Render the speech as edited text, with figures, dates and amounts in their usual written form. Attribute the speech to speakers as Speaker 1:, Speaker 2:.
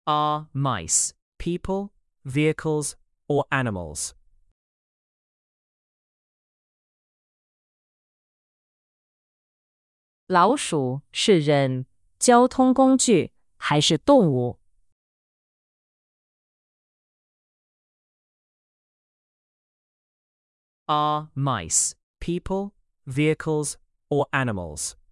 Speaker 1: Are mice people, vehicles, or animals?
Speaker 2: 老鼠是人、交通工具还是动物？
Speaker 1: Are mice people, vehicles, or animals?